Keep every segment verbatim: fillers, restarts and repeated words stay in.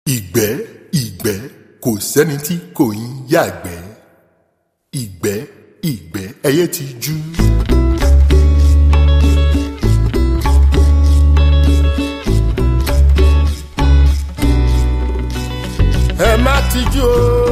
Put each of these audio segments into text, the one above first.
Ìgbẹ́ ìgbẹ́ kò sẹ́ni tí kò ń yàgbẹ́. Ìgbẹ́ ìgbẹ́ ẹyẹ ti jú. Ẹ má tijú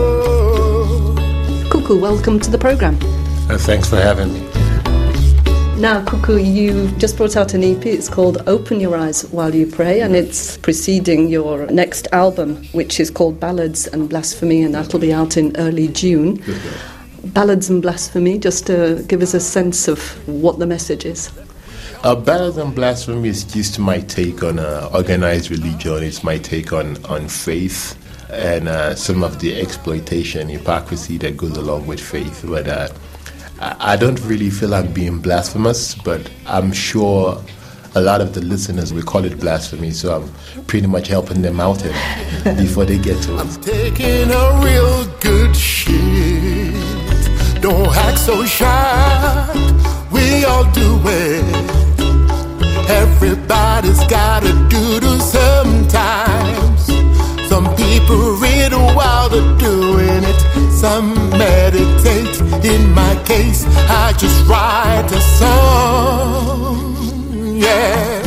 o. Kuku, welcome to the programme. Uh, thanks for having me. Now, Kuku, you just brought out an E P. It's called Open Your Eyes While You Pray, and it's preceding your next album, which is called Ballads and Blasphemy, and that'll be out in early June. Ballads and Blasphemy, just to give us a sense of what the message is. Uh, Ballads and Blasphemy is just my take on uh, organized religion. It's my take on, on faith and uh, some of the exploitation, hypocrisy that goes along with faith. But uh, I don't really feel I'm being blasphemous, but I'm sure a lot of the listeners will call it blasphemy, so I'm pretty much helping them out here before they get to it. I'm taking a real good shit. Don't act so shy. We all do it. Everybody's gotta do do sometimes. Some people read while they're doing it. Some meditate. In my case, I just write a song, yeah.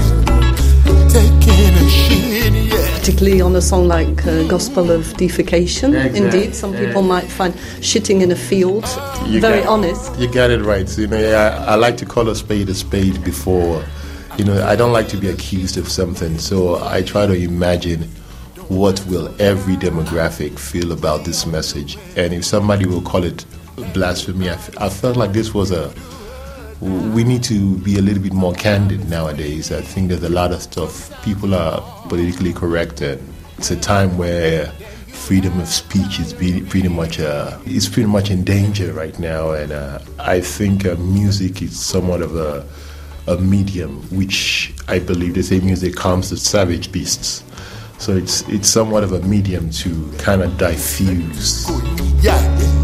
Taking a shit, yeah. Particularly on a song like uh, Gospel of Defecation. Exactly. Indeed, some people Yeah. might find shitting in a field You very got- honest. You got it right. So, you know, I, I like to call a spade a spade before, you know, I don't like to be accused of something. So I try to imagine what will every demographic feel about this message. And if somebody will call it blasphemy, I, f- I felt like this was a, we need to be a little bit more candid nowadays. I think there's a lot of stuff, people are politically correct, and it's a time where freedom of speech is be, pretty much uh, is pretty much in danger right now. And uh, I think uh, music is somewhat of a, a medium, which I believe they say music calms the savage beasts. So it's it's somewhat of a medium to kind of diffuse. Yeah,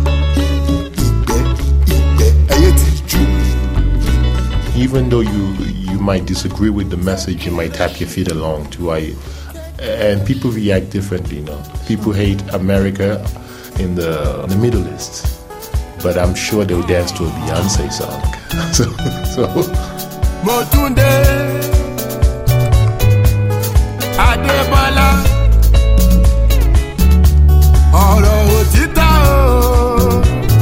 Even though you you might disagree with the message, you might tap your feet along to I, and people react differently. You know, people hate America in the in the Middle East, but I'm sure they'll dance to a Beyonce song. so so. Motunde Adebola ọ̀rọ̀ òtítọ́ o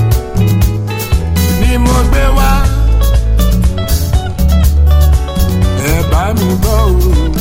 ni mo gbé wá ẹ bá mi gbọ́ o.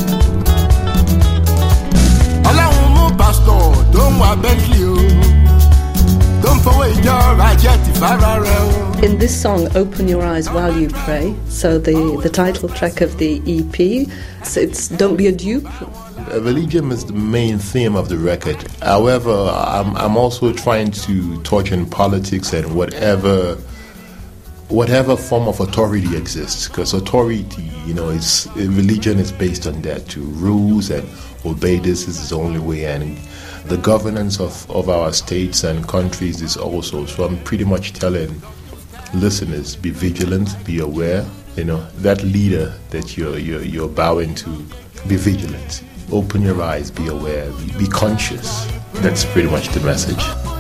Ọlọ́run mú pásítọ̀ tó ń wá Bentley o tó ń fowó ìjọra jẹ́ tìfára rẹ o. In this song, Open Your Eyes While You Pray, so the, the title track of the E P, so it's Don't Be a Dupe. Uh, Religion is the main theme of the record. However, I'm I'm also trying to touch on politics and whatever whatever form of authority exists, because authority, you know, is religion is based on that too. Rules and obey this is the only way, and the governance of, of our states and countries is also. So I'm pretty much telling listeners, be vigilant, be aware. You know, that leader that you're you're, you're bowing to, be vigilant. Open your eyes, be aware, be, be conscious. That's pretty much the message.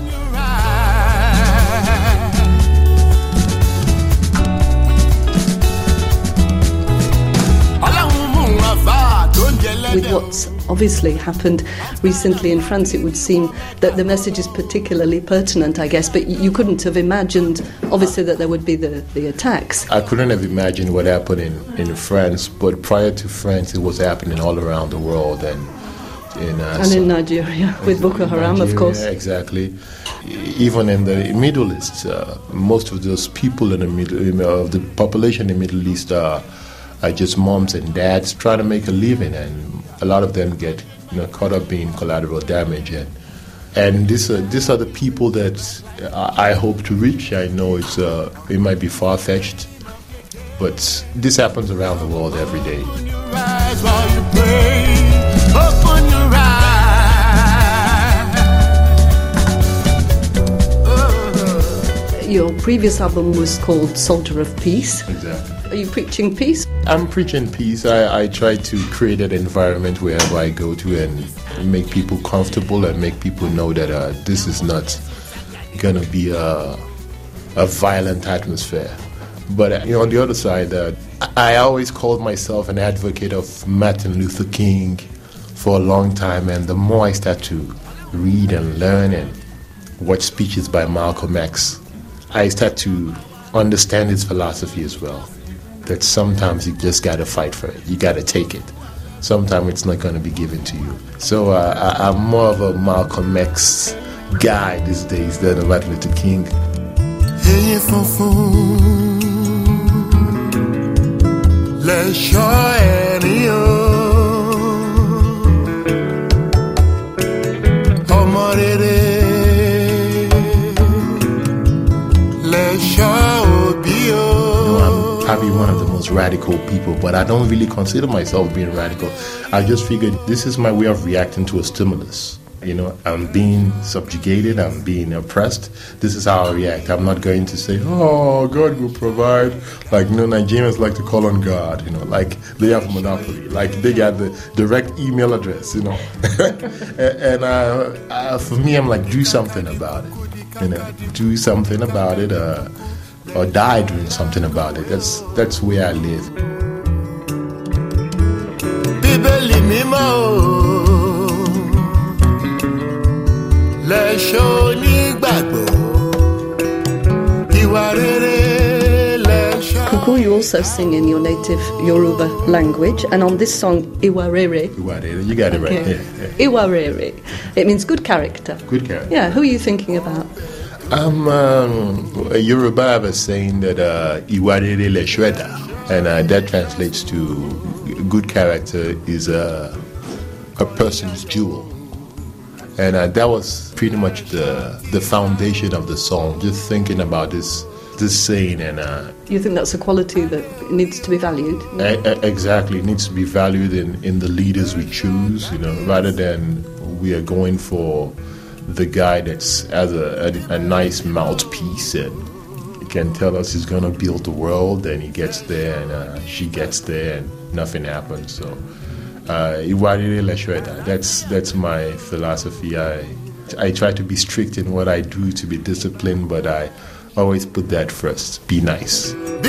With what's obviously happened recently in France, it would seem that the message is particularly pertinent, I guess, but you couldn't have imagined, obviously, that there would be the, the attacks. I couldn't have imagined what happened in, in France, but prior to France, it was happening all around the world, and in uh, And in Nigeria, with Boko Haram, of Nigeria, course. exactly. Even in the Middle East, uh, most of those people in the middle, you know, of the population in the Middle East are, are just moms and dads trying to make a living, and a lot of them get, you know, caught up in collateral damage, and and this uh, these are the people that I I hope to reach. I know it's uh, it might be far fetched, but this happens around the world every day. Open your eyes while you pray. Open your eyes. Your previous album was called Soldier of Peace. Exactly. Are you preaching peace? I'm preaching peace. I, I try to create an environment wherever I go to, and make people comfortable and make people know that uh, this is not going to be a, a violent atmosphere. But uh, you know, on the other side, uh, I always called myself an advocate of Martin Luther King for a long time, and the more I start to read and learn and watch speeches by Malcolm X, I start to understand his philosophy as well. That sometimes you just got to fight for it. You got to take it. Sometimes it's not going to be given to you. So uh, I, I'm more of a Malcolm X guy these days than a Martin Luther King. Hey, let's show any Probably one of the most radical people, but I don't really consider myself being radical. I just figured this is my way of reacting to a stimulus. You know, I'm being subjugated, I'm being oppressed. This is how I react. I'm not going to say, oh, God will provide. Like, you know, Nigerians like to call on God, you know, like they have monopoly. Like they got the direct email address, you know. and uh, uh, for me, I'm like, do something about it. You know, do something about it. Uh, or die doing something about it. That's that's where I live. Kuku, you also sing in your native Yoruba language, and on this song, Iwarere. Iwarere, you got it right. Okay. Yeah, yeah. Iwarere. It means good character. Good character. Yeah, who are you thinking about? Um, um, a Yoruba have a saying that uh, Iwarere le shweda, and uh, that translates to good character is a, a person's jewel. And uh, that was pretty much the the foundation of the song, just thinking about this this saying. And uh, you think that's a quality that needs to be valued? a, a, exactly, it needs to be valued in, in the leaders we choose, you know, rather than we are going for the guy that's has a, a, a nice mouthpiece and he can tell us he's going to build the world, and he gets there and uh, she gets there and nothing happens. So uh, that's that's my philosophy. I I try to be strict in what I do, to be disciplined, but I always put that first. Be nice.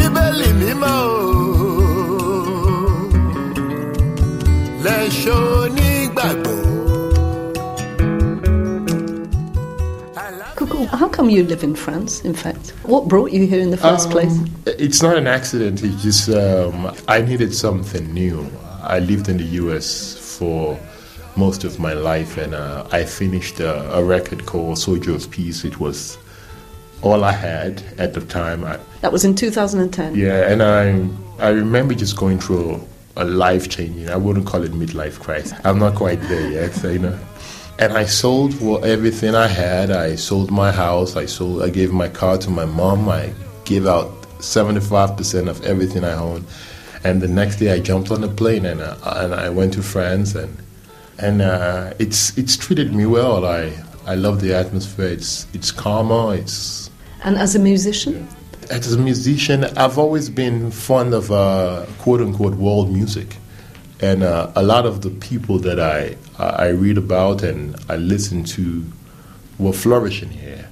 Kuku, how come you live in France, in fact? What brought you here in the first um, place? It's not an accident. It's just um, I needed something new. I lived in the U S for most of my life, and uh, I finished uh, a record called Soldier of Peace. It was all I had at the time. I, that was in two thousand ten? Yeah, and I, I remember just going through a life-changing, I wouldn't call it midlife crisis. I'm not quite there yet, so, you know. And I sold for everything I had. I sold my house. I sold. I gave my car to my mom. I gave out seventy-five percent of everything I owned. And the next day, I jumped on a plane and uh, and I went to France. And and uh, it's it's treated me well. I I love the atmosphere. It's it's calmer. It's. And as a musician? As a musician, I've always been fond of uh, quote unquote world music. And uh, a lot of the people that I I read about and I listen to were flourishing here.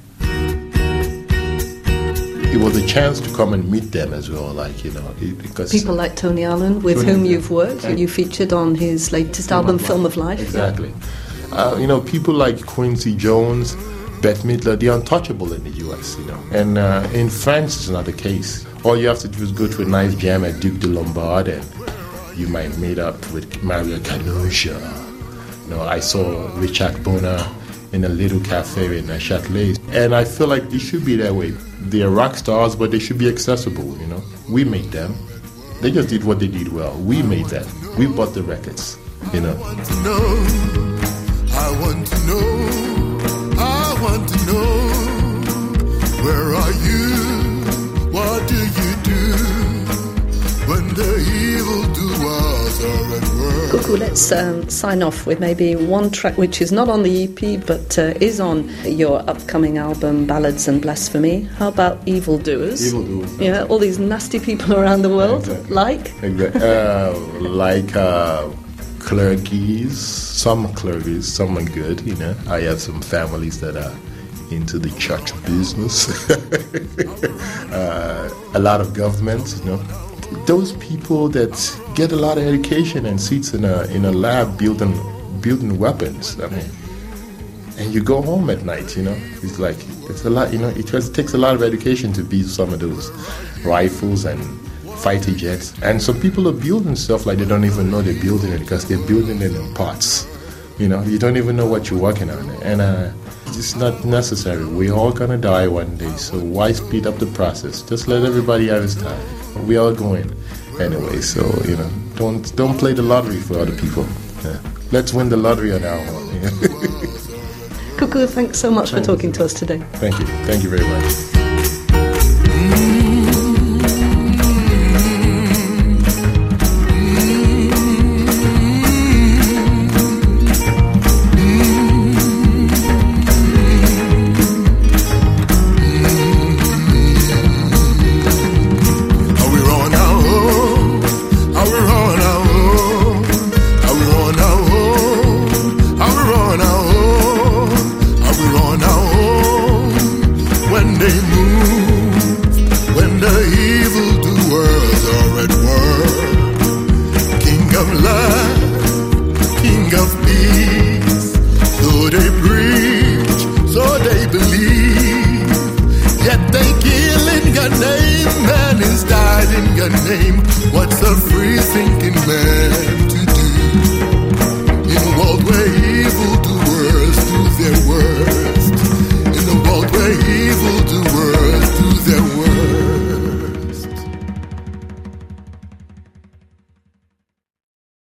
It was a chance to come and meet them as well, like, you know, it, because people like Tony Allen, with Tony, whom you've worked, and you featured on his latest Film album, of Film of Life. Exactly. Yeah. Uh, you know, people like Quincy Jones, Bette Midler, they're untouchable in the U S, you know. And uh, in France, it's not the case. All you have to do is go to a nice jam at Duc de Lombard and you might meet up with Mario Canusha. You know, I saw Richard Bona in a little cafe in Châtelet. And I feel like it should be that way. They are rock stars, but they should be accessible, you know. We made them. They just did what they did well. We made them. We bought the records, you know. I want to know, I want to know, I want to know, where are you? What do you do when the evildoers are at work? Kuku, let's um, sign off with maybe one track which is not on the E P but uh, is on your upcoming album, Ballads and Blasphemy. How about Evildoers? Evildoers. Yeah, all these nasty people around the world, exactly. like? Exactly. Uh, like uh, clergies, some clergies, some are good, you know. I have some families that are into the church business. uh, a lot of government, you know. Those people that get a lot of education and sits in a in a lab building building weapons. I mean, and you go home at night, you know. It's like it's a lot, you know. It just takes a lot of education to build some of those rifles and fighter jets. And some people are building stuff like they don't even know they're building it because they're building it in parts. You know, you don't even know what you're working on, and uh, it's not necessary. We're all gonna die one day, so why speed up the process? Just let everybody have his time. We are going anyway, so you know, don't don't play the lottery for other people. Yeah. Let's win the lottery on our own. Kuku, thanks so much for talking to us today. Thank you. Thank you very much. Name, what's a free thinking man?